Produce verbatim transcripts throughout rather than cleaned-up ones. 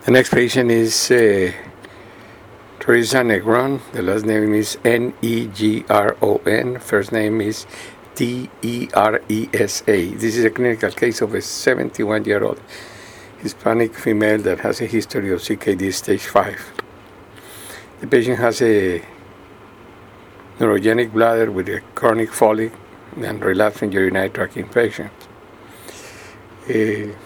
The next patient is uh, Teresa Negron. The last name is N E G R O N. First name is T E R E S A. This is a clinical case of a seventy-one-year-old Hispanic female that has a history of C K D stage five. The patient has a neurogenic bladder with a chronic folic and relapsing urinary tract infection. Uh,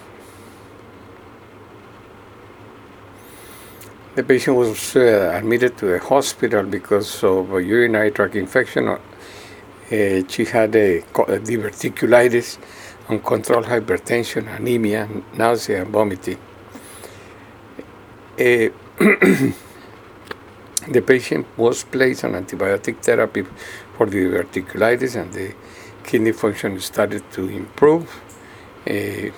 the patient was uh, admitted to the hospital because of a urinary tract infection. Uh, she had a, a diverticulitis, uncontrolled hypertension, anemia, nausea, and vomiting. Uh, the patient was placed on antibiotic therapy for the diverticulitis, and the kidney function started to improve. Uh,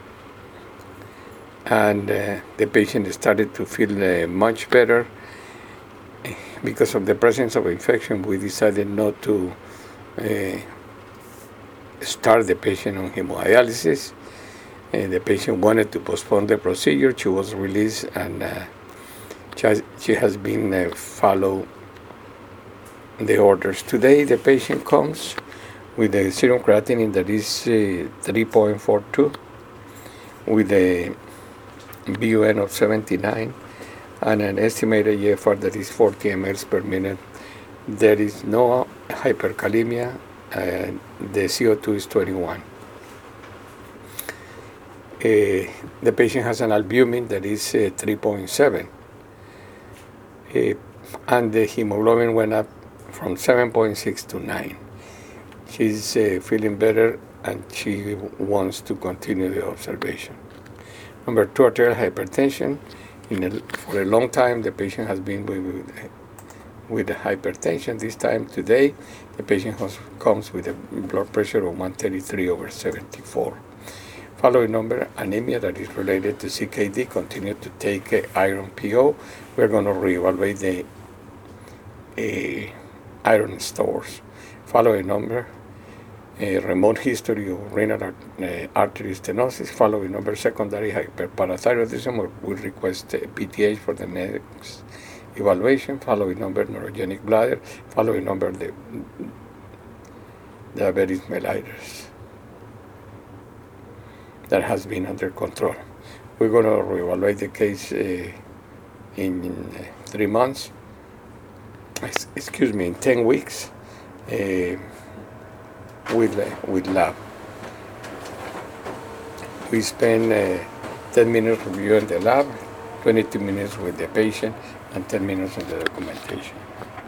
and uh, the patient started to feel uh, much better. Because of the presence of infection, we decided not to uh, start the patient on hemodialysis. Uh, the patient wanted to postpone the procedure. She was released, and uh, she, has, she has been uh, followed the orders. Today, the patient comes with a serum creatinine that is uh, three point four two, with a B U N of seventy-nine, and an estimated E F R that is forty milliliters per minute. There is no hyperkalemia, and the C O two is twenty-one. Uh, the patient has an albumin that is uh, three point seven, uh, and the hemoglobin went up from seven point six to nine. She's uh, feeling better, and she wants to continue the observation. Number two, arterial hypertension. In a, for a long time, the patient has been with, with hypertension. This time today, the patient has, comes with a blood pressure of one thirty-three over seventy-four. Following number, anemia that is related to C K D. Continue to take uh, iron P O. We're going to reevaluate the uh, iron stores. Following number, a remote history of renal uh, artery stenosis. Following number, secondary hyperparathyroidism. We request uh, P T H for the next evaluation. Following number, neurogenic bladder. Following number, the diabetes mellitus that has been under control. We're going to reevaluate the case uh, in uh, three months. Excuse me, in ten weeks. Uh, with uh, with lab. We spend uh, ten minutes reviewing the lab, twenty-two minutes with the patient, and ten minutes on the documentation.